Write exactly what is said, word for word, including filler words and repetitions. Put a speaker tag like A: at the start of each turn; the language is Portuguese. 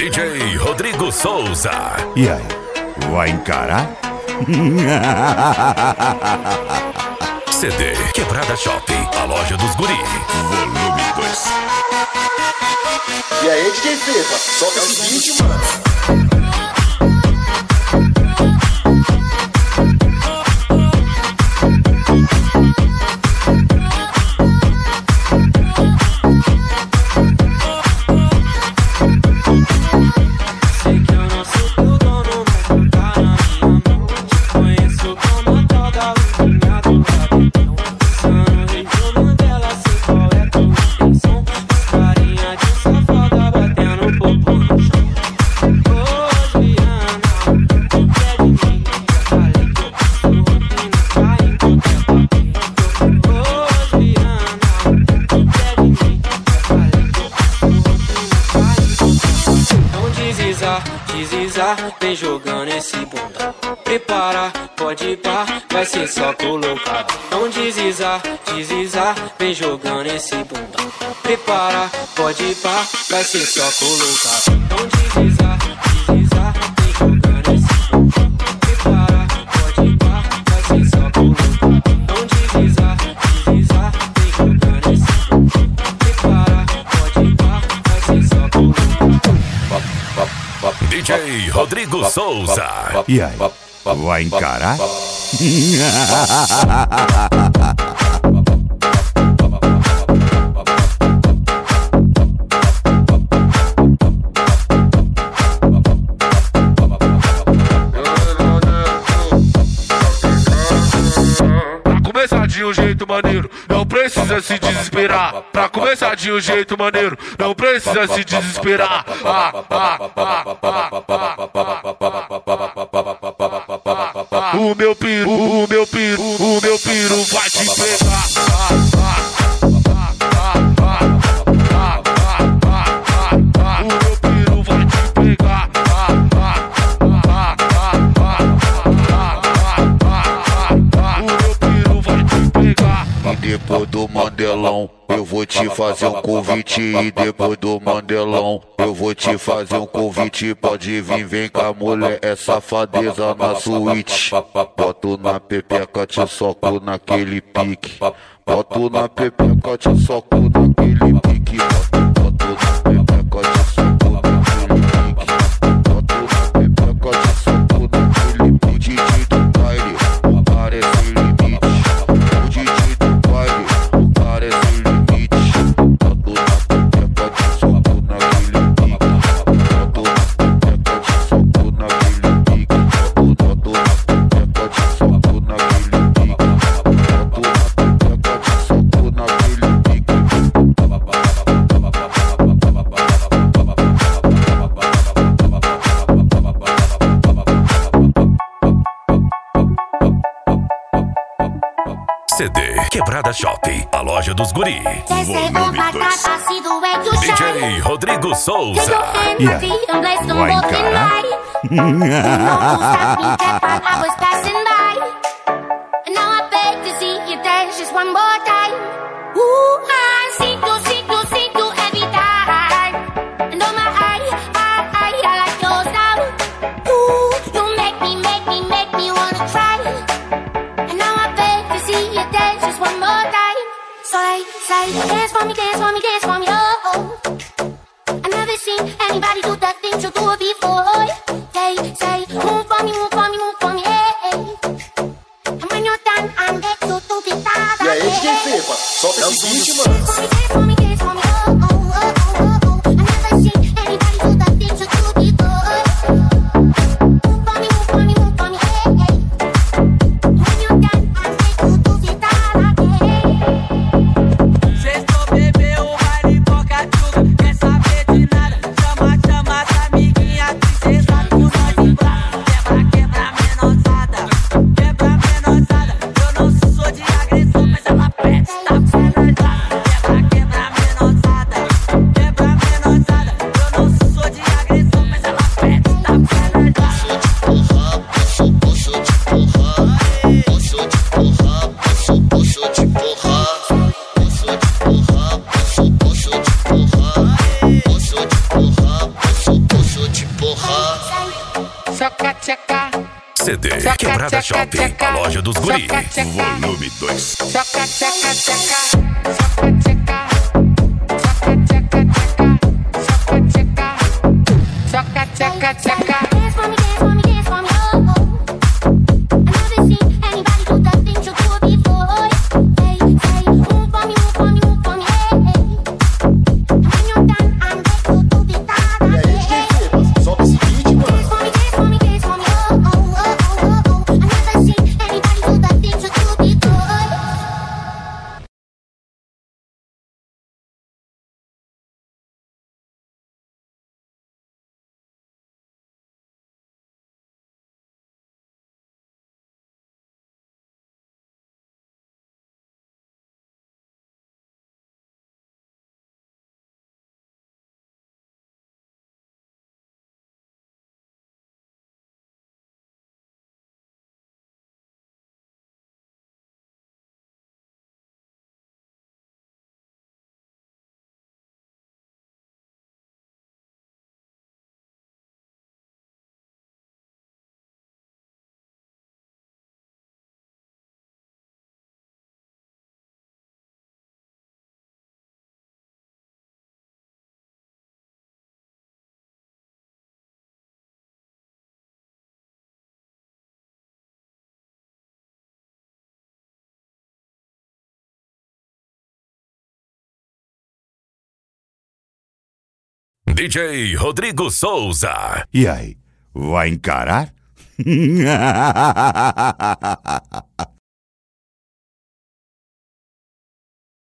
A: D J Rodrigo Souza.
B: E aí, vai encarar?
A: C D Quebrada Shopping, a loja dos guri. Volume dois.
C: E aí, D J Fefa, solta o seguinte, mano.
D: Vem jogando esse bunda. Prepara, pode ir pá, vai ser só colocar. Não deslizar, deslizar, vem jogando esse bunda. Prepara, pode ir pá, vai ser só colocar. Não deslizar, deslizar, vem jogando esse bunda. Prepara, pode ir pá, vai ser só colocar. Não deslizar, deslizar, vem jogando esse bunda. Prepara, pode ir pá, vai ser só colocar.
A: D J Rodrigo Souza.
B: E aí, vai encarar?
E: Pra começar de um jeito maneiro, não precisa se desesperar. Pra começar de um jeito maneiro, não precisa se desesperar. Ah, ah, ah, ah. O meu piru, o meu piru, o meu piru vai te pegar. Ah, ah.
F: Depois do Mandelão, eu vou te fazer um convite. E depois do Mandelão, eu vou te fazer um convite. Pode vir, vem cá, mulher, é safadeza na suíte. Boto na pepeca, te soco naquele pique. Boto na pepeca, te soco naquele pique. Boto na pepeca, te soco naquele pique. Boto na pepeca, te soco naquele pique. O D J do baile, aparece limite. O D J do baile, aparece limite. Boto na pepeca, te soco naquele pique. Boto na pepeca, te soco naquele pique. Boto na pepeca, te soco naquele pique. Boto na pepeca, te soco naquele pique.
A: C D Quebrada Shopping, a loja dos guri. Volume dois. D J Rodrigo Souza.
B: E aí, vai encarar?
G: Dance for me, dance for me, dance for me, oh, oh. I've never seen anybody do the things you do before. Say, say, move for me, move for me, move for me, hey. And when you're done, I'm there to do the things.
C: E aí, D J Fefa, solta o seguinte, mano.
G: Dance for me, dance for me, dance for me, oh, oh, oh, oh, oh. I've never seen anybody do the things you do before. Move for me, move for me, move for me, hey. And when you're done, I'm there to do the things.
H: Quer saber de nada? Chama, chama as amiguinhas que cê
A: C D. Quebrada Shopping, a loja dos guri. Volume dois.
G: Tchaca, tchaca, tchaca. Dance for me, dance for me, dance for me, oh, oh. I never seen anybody do the things you do before. Hey, hey, move for me, move for me, move for me, hey, hey. And when you're done, I'm back to do the da-da,
C: E aí,
G: hey,
C: D J Fê, solta esse beat, mano.
G: Dance for me, dance for me, dance for me, oh, oh, oh, oh, oh, oh. I never seen anybody do the things you do before.
A: D J Rodrigo Souza.
B: E aí, vai encarar?